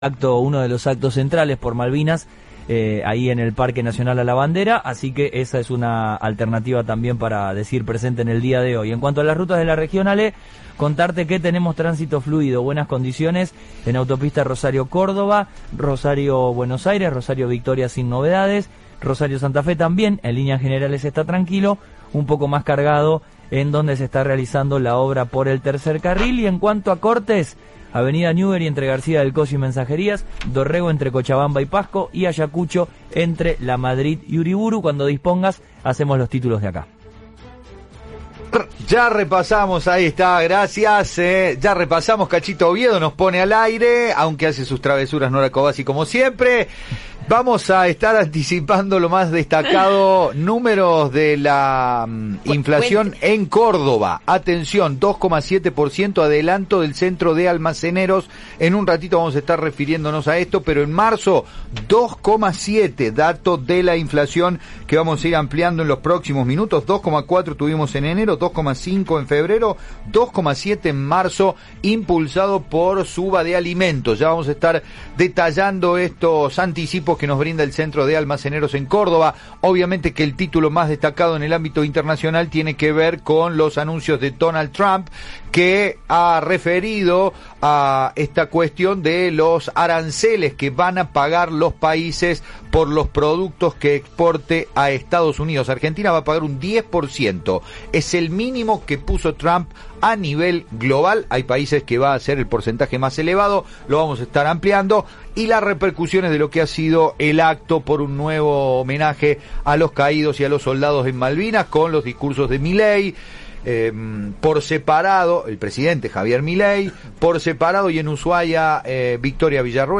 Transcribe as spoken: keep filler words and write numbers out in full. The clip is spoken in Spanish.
acto, uno de los actos centrales por Malvinas, eh, ahí en el Parque Nacional a la Bandera, así que esa es una alternativa también para decir presente en el día de hoy. En cuanto a las rutas de la región, Ale, contarte que tenemos tránsito fluido, buenas condiciones en autopista Rosario-Córdoba, Rosario-Buenos Aires, Rosario-Victoria sin novedades, Rosario-Santa Fe también, en líneas generales está tranquilo, un poco más cargado en donde se está realizando la obra por el tercer carril. Y en cuanto a cortes, Avenida Newbery entre García del Coso y Mensajerías, Dorrego entre Cochabamba y Pasco y Ayacucho entre La Madrid y Uriburu. Cuando dispongas, hacemos los títulos de acá. Ya repasamos, ahí está, gracias, eh, ya repasamos, Cachito Oviedo nos pone al aire, aunque hace sus travesuras Nora Cobasi como siempre. Vamos a estar anticipando lo más destacado, números de la um, inflación en Córdoba. Atención, dos coma siete por ciento adelanto del Centro de Almaceneros. En un ratito vamos a estar refiriéndonos a esto, pero en marzo, dos coma siete, dato de la inflación que vamos a ir ampliando en los próximos minutos. dos coma cuatro tuvimos en enero, dos coma cinco en febrero, dos coma siete en marzo, impulsado por suba de alimentos. Ya vamos a estar detallando estos anticipos que nos brinda el Centro de Almaceneros en Córdoba. Obviamente que el título más destacado en el ámbito internacional tiene que ver con los anuncios de Donald Trump, que ha referido a esta cuestión de los aranceles que van a pagar los países por los productos que exporte a Estados Unidos. Argentina va a pagar un diez por ciento. Es el mínimo que puso Trump a nivel global. Hay países que va a ser el porcentaje más elevado, lo vamos a estar ampliando, y las repercusiones de lo que ha sido el acto por un nuevo homenaje a los caídos y a los soldados en Malvinas, con los discursos de Milei, eh, por separado, el presidente Javier Milei, por separado, y en Ushuaia, eh, Victoria Villarruel.